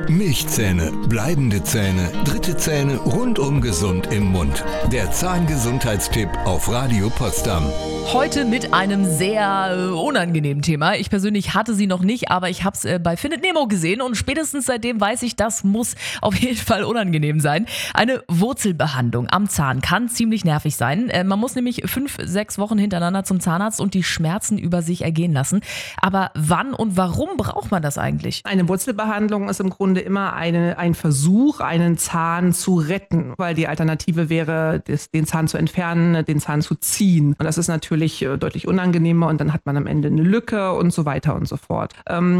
Milchzähne, bleibende Zähne, dritte Zähne, rundum gesund im Mund. Der Zahngesundheitstipp auf Radio Potsdam. Heute mit einem sehr unangenehmen Thema. Ich persönlich hatte sie noch nicht, aber ich habe es bei Findet Nemo gesehen und spätestens seitdem weiß ich, das muss auf jeden Fall unangenehm sein. Eine Wurzelbehandlung am Zahn kann ziemlich nervig sein. Man muss nämlich 5-6 Wochen hintereinander zum Zahnarzt und die Schmerzen über sich ergehen lassen. Aber wann und warum braucht man das eigentlich? Eine Wurzelbehandlung ist im Grunde immer ein Versuch, einen Zahn zu retten, weil die Alternative wäre, den Zahn zu entfernen, den Zahn zu ziehen. Und das ist natürlich deutlich unangenehmer und dann hat man am Ende eine Lücke und so weiter und so fort.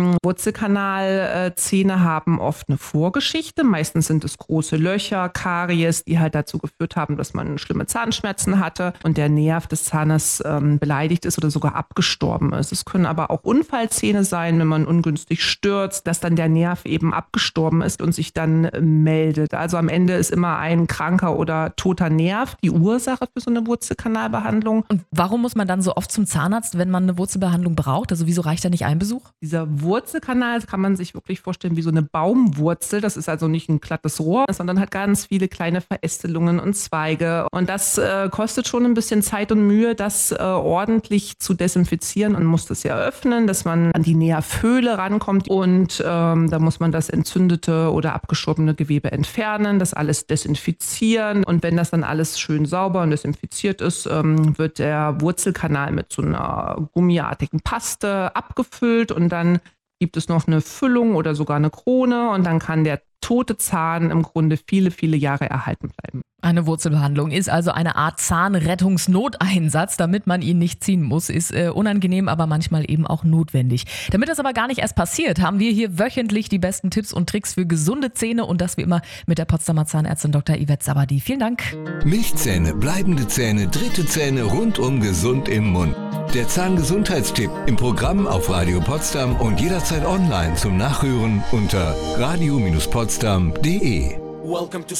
Wurzelkanalzähne haben oft eine Vorgeschichte. Meistens sind es große Löcher, Karies, die halt dazu geführt haben, dass man schlimme Zahnschmerzen hatte und der Nerv des Zahnes beleidigt ist oder sogar abgestorben ist. Es können aber auch Unfallzähne sein, wenn man ungünstig stürzt, dass dann der Nerv eben abgestorben ist und sich dann meldet. Also am Ende ist immer ein kranker oder toter Nerv die Ursache für so eine Wurzelkanalbehandlung. Und warum muss man dann so oft zum Zahnarzt, wenn man eine Wurzelbehandlung braucht? Also wieso reicht da nicht ein Besuch? Dieser Wurzelkanal kann man sich wirklich vorstellen wie so eine Baumwurzel. Das ist also nicht ein glattes Rohr, sondern hat ganz viele kleine Verästelungen und Zweige. Und das kostet schon ein bisschen Zeit und Mühe, das ordentlich zu desinfizieren. Man muss das ja öffnen, dass man an die Nervhöhle rankommt. Und da muss man das entzündete oder abgestorbene Gewebe entfernen, das alles desinfizieren. Und wenn das dann alles schön sauber und desinfiziert ist, wird der Wurzelkanal mit so einer gummiartigen Paste abgefüllt und dann gibt es noch eine Füllung oder sogar eine Krone und dann kann der tote Zahn im Grunde viele, viele Jahre erhalten bleiben. Eine Wurzelbehandlung ist also eine Art Zahnrettungsnoteinsatz, damit man ihn nicht ziehen muss. Ist unangenehm, aber manchmal eben auch notwendig. Damit das aber gar nicht erst passiert, haben wir hier wöchentlich die besten Tipps und Tricks für gesunde Zähne und das wie immer mit der Potsdamer Zahnärztin Dr. Yvette Sabadi. Vielen Dank. Milchzähne, bleibende Zähne, dritte Zähne, rundum gesund im Mund. Der Zahngesundheitstipp im Programm auf Radio Potsdam und jederzeit online zum Nachhören unter radio-potsdam.de.